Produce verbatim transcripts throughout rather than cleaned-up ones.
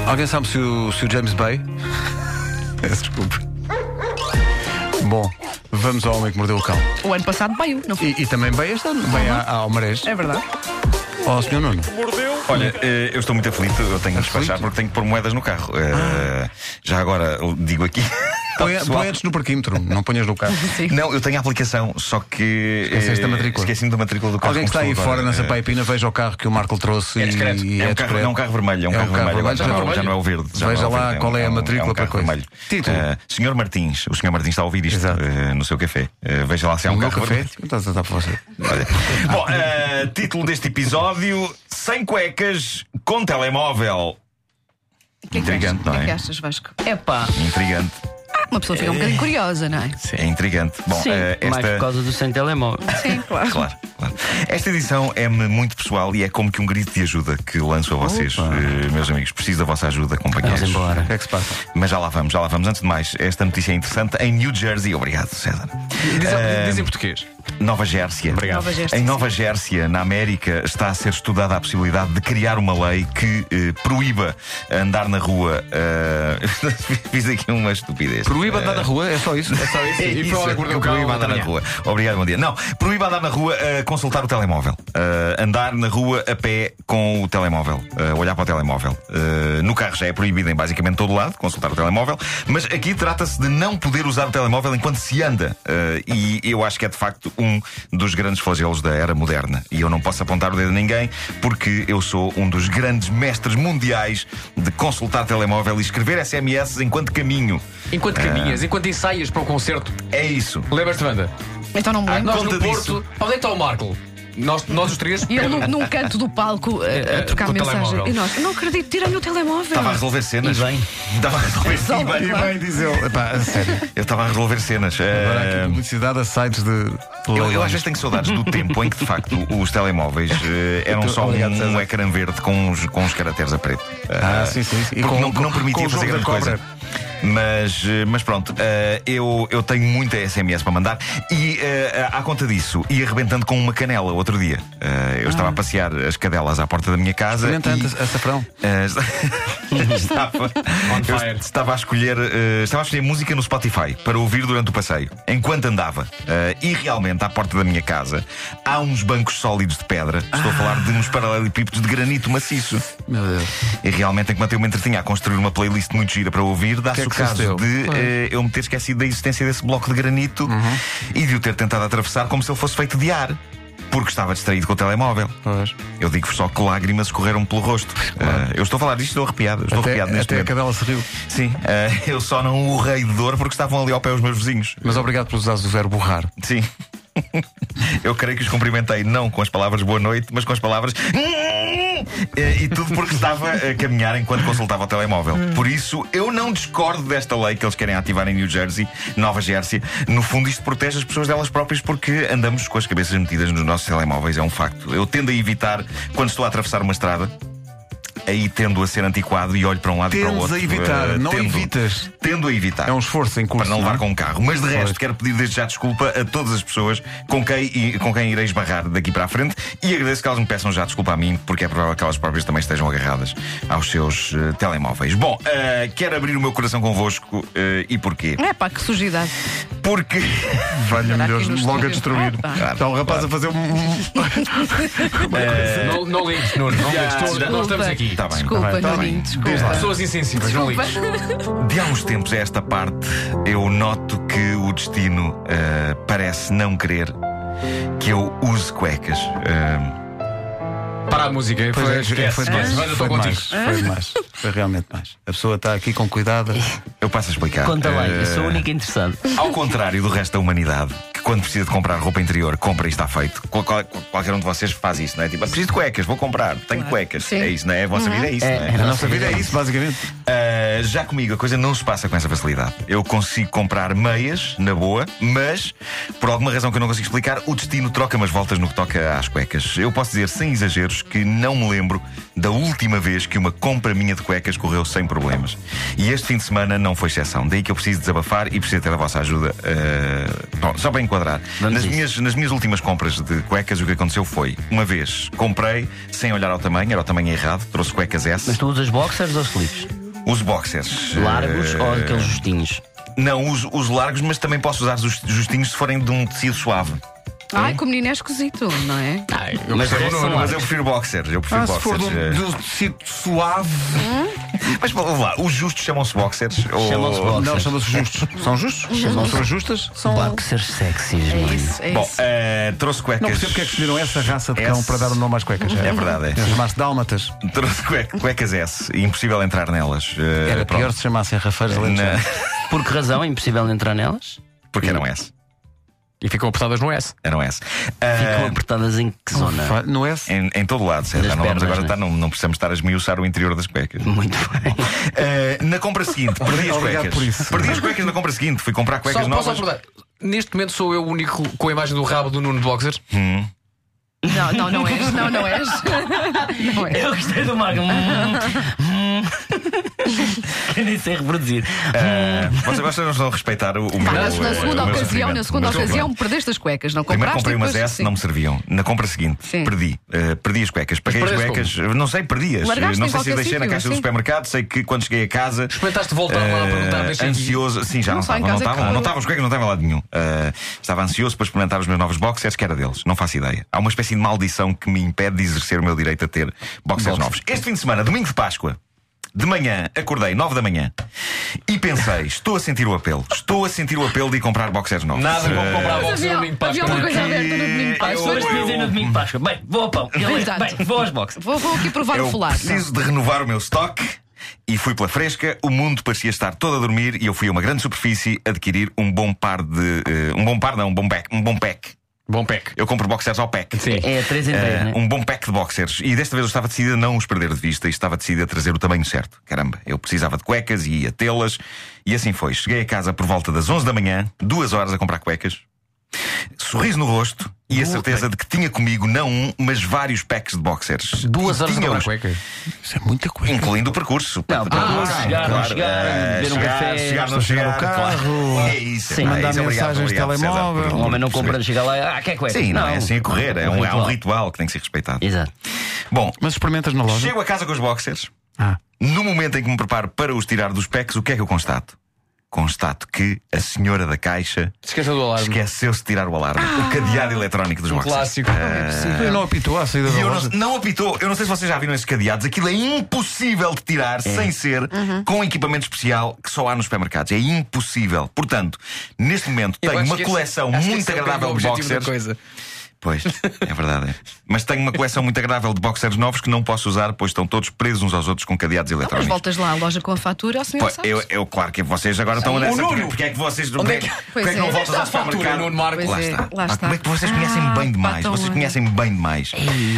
Alguém sabe se o, se o James Bay... Desculpa. Bom, vamos ao Homem que Mordeu o Cão. O ano passado veio, não foi? E, e também bem este ano, bem uhum. ao Marés. É verdade. Ó, senhor Nuno. Mordeu. Olha, eu estou muito aflito, eu tenho que despachar porque tenho que pôr moedas no carro. Ah. Já agora, digo aqui. Põe, põe antes no parquímetro, não ponhas no carro. Sim. Não, eu tenho a aplicação, só que. Esqueceste da matrícula. Esqueci-me da matrícula do carro. Alguém que está aí agora, fora nessa paipina, veja o carro que o Marco trouxe. É discreto. E é, é, um carro, é um carro vermelho. É um, é um carro, carro vermelho. Já, vermelho. já não é o verde. Veja lá verde, qual é, é a matrícula é um para coisa. Vermelho. Título. Uh, senhor Martins, o senhor Martins está a ouvir isto uh, no seu café. Uh, veja lá se há um no carro café? vermelho. Estás a dar para você. Bom, uh, título deste episódio: Sem cuecas, com telemóvel. Que Intrigante, que não é? O que achas, Vasco? Epá. Intrigante. Uma pessoa fica um bocadinho curiosa, não é? Sim. É intrigante. Bom, Sim, uh, esta... mais por causa do sem telemóvel. Sim, claro. Claro, claro. Esta edição é-me muito pessoal e é como que um grito de ajuda que lanço a vocês, uh, meus amigos. Preciso da vossa ajuda, companheiros. Vamos embora. O que é que se passa? Mas já lá vamos, já lá vamos. Antes de mais, esta notícia é interessante. Em New Jersey, obrigado, César. Diz, uh, diz em português. Nova Jersey. Obrigado. Nova Jersey, em Nova Jersey, na América, está a ser estudada a possibilidade de criar uma lei que eh, proíba andar na rua. Uh... Fiz aqui uma estupidez. Proíba andar uh... na rua? É só isso? É só isso. É e isso. para o Mordeu o Cão. Proíba andar na rua. Obrigado, bom dia. Não, proíba andar na rua a uh, consultar o telemóvel. Uh, andar na rua a pé com o telemóvel. Uh, olhar para o telemóvel. Uh, no carro já é proibido em basicamente todo lado consultar o telemóvel. Mas aqui trata-se de não poder usar o telemóvel enquanto se anda. Uh, e eu acho que é de facto um dos grandes flagelos da era moderna. E eu não posso apontar o dedo a ninguém porque eu sou um dos grandes mestres mundiais de consultar telemóvel e escrever S M S enquanto caminho. Enquanto caminhas, uh, enquanto ensaias para o concerto. É isso. Lembras-te, Wanda? Então não me lembro. Nós no conta Porto. disso. Onde é que está o Marco? Nós, nós os três. E ele num, num canto do palco a, a trocar Com o mensagem. telemóvel. E nós, eu não acredito, tirem o telemóvel. Estava a resolver cenas. E bem. Estava a resolver Só e bem, bem, e claro. bem, Diz ele. Epá, a sério. Eu estava a resolver cenas. Agora Eh, aqui publicidade a sites de. eu, eu às vezes tenho saudades do tempo em que de facto os telemóveis eh, eram só Obrigado, um, um César. ecrã verde com uns, com uns caracteres a preto. Ah, Eh, sim, sim. sim. E porque com, não, não permitia com o fazer jogo grande da coisa. cobra. Mas, eh, mas pronto, eh, eu, eu tenho muita S M S para mandar e eh, à conta disso ia arrebentando com uma canela outro dia. Eh, eu estava a passear as cadelas à porta da minha casa. Experimentante E, açafrão. eh, estava, eu fire. estava a escolher eh, estava a escolher música no Spotify para ouvir durante o passeio, enquanto andava. Eh, e realmente, à porta da minha casa há uns bancos sólidos de pedra. Estou a falar de uns paralelepípedos de granito maciço. Meu Deus. E realmente, enquanto eu me entretinha a construir uma playlist muito gira para ouvir, dá-se Que é o que caso sucedeu? de eh, eu me ter esquecido da existência desse bloco de granito e de o ter tentado atravessar como se ele fosse feito de ar. Porque estava distraído com o telemóvel. Pois. Eu digo só que lágrimas escorreram pelo rosto. Eh, eu estou a falar disto, estou arrepiado. eu Estou Até, arrepiado neste até a momento. cadela se riu. Sim, eh, eu só não urrei de dor porque estavam ali ao pé os meus vizinhos. Mas obrigado por usares o verbo borrar. Sim. Eu creio que os cumprimentei não com as palavras boa noite, mas com as palavras e, e tudo porque estava a caminhar enquanto consultava o telemóvel. Por isso, eu não discordo desta lei que eles querem ativar em New Jersey, Nova Jersey. No fundo, isto protege as pessoas delas próprias porque andamos com as cabeças metidas nos nossos telemóveis, é um facto. Eu tendo a evitar quando estou a atravessar uma estrada. Aí tendo a ser antiquado e olho para um lado e para o Tendes outro. a evitar, Eh, não tendo, evitas. Tendo a evitar. É um esforço em curso. Para não levar não é? com o carro. Mas de resto, Pois. quero pedir desde já desculpa a todas as pessoas com quem, e, com quem irei esbarrar daqui para a frente e agradeço que elas me peçam já desculpa a mim, porque é provável que elas próprias também estejam agarradas aos seus uh, telemóveis. Bom, uh, quero abrir o meu coração convosco uh, e porquê? É pá, que sujidade. Porque. Valha-me Aqui Deus, no logo a estúdio. destruir. Opa. Claro, Está o rapaz claro. a fazer um. Não, não ligues, Nuno. Não ligues. Todos- Desculpa. Nós estamos aqui. Está bem, Desculpa, está bem, está Nuninho, bem. desculpa. Pessoas insensíveis, não ligues. De há uns tempos a esta parte, eu noto que o destino uh, parece não querer que eu use cuecas. Uh, Para a música. Pois é, Esquece, foi esquece. demais. Vai, eu Foi estou contigo. demais. Foi demais. Foi realmente mais. A pessoa está aqui com cuidado. eu passo a explicar. Conta lá, eu Uh, sou o único interessado. Ao contrário do resto da humanidade, que quando precisa de comprar roupa interior, compra e está feito. Qual- qual- qualquer um de vocês faz isso, não é? Tipo, preciso de cuecas, vou comprar, tenho cuecas. Sim. É isso, não é? A vossa vida é isso, É, não é é? A nossa vida é isso, basicamente. Uh, Uh, já comigo a coisa não se passa com essa facilidade. Eu consigo comprar meias, na boa, mas por alguma razão que eu não consigo explicar, o destino troca umas voltas no que toca às cuecas. Eu posso dizer sem exageros que não me lembro da última vez que uma compra minha de cuecas correu sem problemas. E este fim de semana não foi exceção. Daí que eu preciso desabafar e preciso ter a vossa ajuda. Uh... Bom, só para enquadrar. Nas minhas, nas minhas últimas compras de cuecas, o que aconteceu foi, uma vez comprei sem olhar ao tamanho, era o tamanho errado, trouxe cuecas S. Mas tu usas boxers ou slips? Uso boxers. Largos uh... ou aqueles justinhos? Não, uso, uso largos, mas também posso usar os justinhos se forem de um tecido suave. Ai, que o menino é esquisito, não é? Ai, eu Mas percebo. é- Não, são mas largos. eu prefiro boxers. Eu prefiro Ah, se for boxers. de uh. um, de um tecido suave. Mas vamos lá, os justos chamam-se boxers? ou- Chamam-se boxers. Não, chamam-se justos. São justos? São pessoas justas? São. Boxers sexys, É mano. isso, é Bom, isso. uh, trouxe cuecas. Não percebo porque é que escolheram essa raça de cão S. para dar o nome às cuecas. É verdade, é. Chamar-se dálmatas. Trouxe cuec- cuecas S. Impossível entrar nelas. Uh, Era pronto. pior se chamassem rafeiros alentejanos. Na... Por que razão é impossível entrar nelas? Porque eram S. E ficam apertadas no S. Eram S. Ficam Uh, apertadas em que zona? Fa- No S? em, em todo lado, certo? Nas Já não vamos pernas, agora né? estar, não, não precisamos estar a esmiuçar o interior das cuecas. Muito bem. Uh, na compra seguinte, perdi as Obrigado cuecas. por isso. Perdi as cuecas na compra seguinte. Fui comprar cuecas Só posso novas. acordar. Neste momento sou eu o único com a imagem do rabo do Nuno de Boxers. Não, não, não és. Não, não és. Não és. Eu gostei do Marco. Que nem sei reproduzir. Uh, vocês, vocês não estão a respeitar o, o meu. Mas na uh, segunda o meu ocasião, sofrimento. na segunda Mas, ocasião, pronto. perdeste as cuecas, não Primeiro compraste? comprei e umas depois- S, sim. não me serviam. Na compra seguinte, Sim. perdi. Uh, perdi as cuecas. Paguei as perdeste cuecas, não sei, perdi-as. Largaste Não em sei se as qualquer deixei na sítio, caixa do sim. supermercado. Sei que quando cheguei a casa. Experimentaste voltar lá a perguntar Uh, deixa aqui. ansioso, sim, já não, Não, só em estavam, não casa é que estavam, não foi. estavam, os cuecas não estavam lá de nenhum. Uh, estava ansioso para experimentar os meus novos boxers, que era deles, não faço ideia. Há uma espécie de maldição que me impede de exercer o meu direito a ter boxers Boxers. novos. Este fim de semana, domingo de Páscoa, de manhã, acordei nove da manhã e pensei: estou a sentir o apelo, estou a sentir o apelo de ir comprar boxers novos. Nada como comprar Mas boxers no havia, domingo de havia Páscoa. uma coisa aberta no domingo de Eu- Páscoa. Pessoas que dizem no domingo de Páscoa. Bem, vou ao pão. Ele- Exato. Bem, vou aos boxes. Vou, vou aqui provar Eu o folar. preciso de renovar o meu estoque. E fui pela fresca, o mundo parecia estar todo a dormir e eu fui a uma grande superfície adquirir um bom par de. eh, um bom par, não, um bom pack. Um bom pack. Bom pack. Eu compro boxers ao pack. Sim. É três em três, Eh, né? um bom pack de boxers. E desta vez eu estava decidido a não os perder de vista e estava decidido a trazer o tamanho certo. Caramba, eu precisava de cuecas e ia tê-las. E assim foi. Cheguei a casa por volta das onze da manhã, duas horas a comprar cuecas. Sorriso no rosto e a certeza de que tinha comigo não um, mas vários packs de boxers. Duas E horas a comprar tinha-os, cuecas. Isso é muita cueca. incluindo o percurso. Não, percurso, Ah, chegar, não chegar, eh, beber um chegar, café, chegar, não chegar chegar, ao carro, claro. É isso, sim, é mandar isso. Obrigado, mensagens de obrigado, César, telemóvel. por- O homem não por compra, perceber. chega lá, ah, quer cueca? Sim, não, é assim a correr, é um, é um ritual que tem que ser respeitado. Exato. Bom, Mas experimentas na loja? chego a casa com os boxers. Ah. No momento em que me preparo para os tirar dos packs, o que é que eu constato? Constato que a senhora da caixa Esqueça do alarme. esqueceu-se de tirar o alarme, o cadeado eletrónico dos Um boxers. clássico. Eu não apitou à saída E da eu loja. não, não apitou. Eu não sei se vocês já viram esses cadeados. Aquilo é impossível de tirar sem ser com equipamento especial que só há nos supermercados. É impossível. Portanto, neste momento Eu tenho acho uma que esse- coleção acho que muito esse é o agradável de objetivo da boxers. coisa. Pois, é verdade. É. Mas tenho uma coleção muito agradável de boxers novos que não posso usar, pois estão todos presos uns aos outros com cadeados Mas eletrónicos. voltas lá à loja com a fatura, o senhor Pô, sabe. eu, eu, claro que vocês agora estão O nessa. Nuno! Porque, porque é que vocês. Onde Porque, é que- porque Pois é que é. não Onde voltas ao está a fatura, supermercado? Nuno Marco? Pois Lá é, está. lá Ah, está. como é que vocês conhecem Ah, bem demais? batom, Vocês é. conhecem bem demais.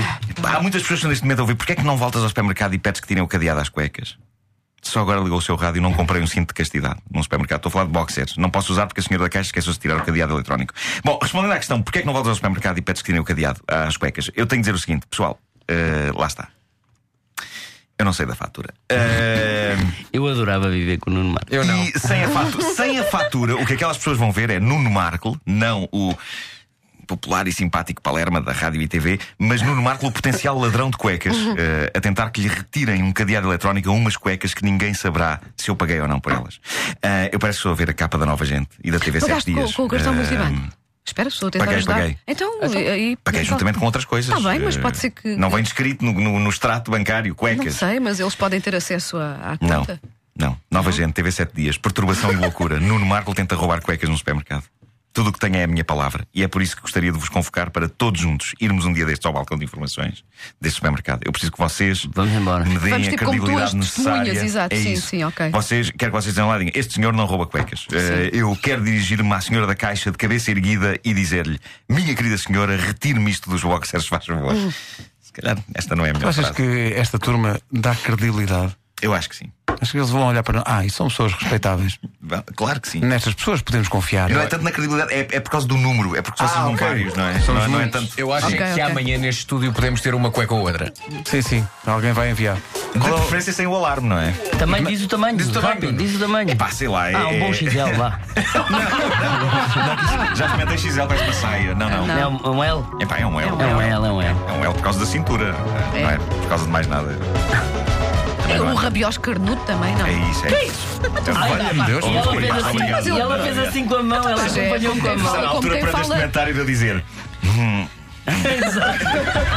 Há muitas pessoas que neste momento a ouvir. Porquê é que não voltas ao supermercado e pedes que tirem o cadeado às cuecas? Só agora ligou o seu rádio e não comprei um cinto de castidade num supermercado. Estou a falar de boxers. Não posso usar porque a senhora da caixa esqueceu-se de tirar o cadeado eletrónico. Bom, respondendo à questão, porquê é que não voltas ao supermercado e pedes que tirem o cadeado às cuecas? Eu tenho de dizer o seguinte, pessoal, eh, lá está. Eu não sei da fatura. Eh, Eu adorava viver com o Nuno Marco. Eu não. E sem a, fatura, sem a fatura, o que aquelas pessoas vão ver é Nuno Marco, não o popular e simpático Palerma da rádio e T V, mas Nuno Marco, o potencial ladrão de cuecas, eh, a tentar que lhe retirem um cadeado eletrónico a umas cuecas que ninguém saberá se eu paguei ou não por elas. Eh, eu parece que estou a ver a capa da Nova Gente e da T V sete Pagaste com, dias. com o cartão Eh, multibanco. Espera, estou a tentar paguei, ajudar. paguei. Então, aí. Paguei juntamente com outras coisas. Está bem, mas Eh, pode ser que- Não vem descrito no, no, no extrato bancário, Não cuecas. sei, mas eles podem ter acesso à, à Não, conta. não. Nova Gente, T V sete dias, perturbação e loucura. Nuno Marco tenta roubar cuecas no supermercado. Tudo o que tenho é a minha palavra. E é por isso que gostaria de vos convocar para todos juntos irmos um dia destes ao balcão de informações deste supermercado. Eu preciso que vocês Vamos embora. me deem Vamos a tipo como credibilidade duas necessária. testemunhas, exato, É sim, isso. sim, ok. Vocês, quero que vocês dizem lá, digam, este senhor não rouba cuecas. Eh, eu quero dirigir-me à senhora da caixa de cabeça erguida e dizer-lhe: minha querida senhora, retire-me isto dos boxers, faz favor. Se calhar esta não é a melhor Tu achas frase. que esta turma dá credibilidade? Eu acho que sim. Acho que eles vão olhar para nós. Ah, e são pessoas respeitáveis. Claro que sim. Nestas pessoas podemos confiar. Não é tanto na credibilidade, é, é por causa do número, é porque só são ok. vários, não é? Somos não, não é muitos. tanto. Eu acho Ok, que ok. amanhã neste estúdio podemos ter uma cueca ou outra. Sim, sim. Alguém vai enviar. De preferência sem o alarme, não é? Também diz o tamanho. Diz o tamanho, Rápido, Nuno. diz o tamanho. Pá, sei lá. É, Ah, um bom é- X L, vá. Já experimentei X L com esta saia. Não, não. É um, um L? É pá, é um L. É um L, é um L. É um L por causa da cintura. É. Não é por causa de mais nada. E o rabiós carnudo também, não? É isso, é isso. Valha-me Deus. E ela fez Obrigado, assim, obrigado. e ela fez assim com a mão, ela Mas é, acompanhou como com a quem mão. fala- Na como altura, quem para este fala- comentário de eu dizer. "Hum,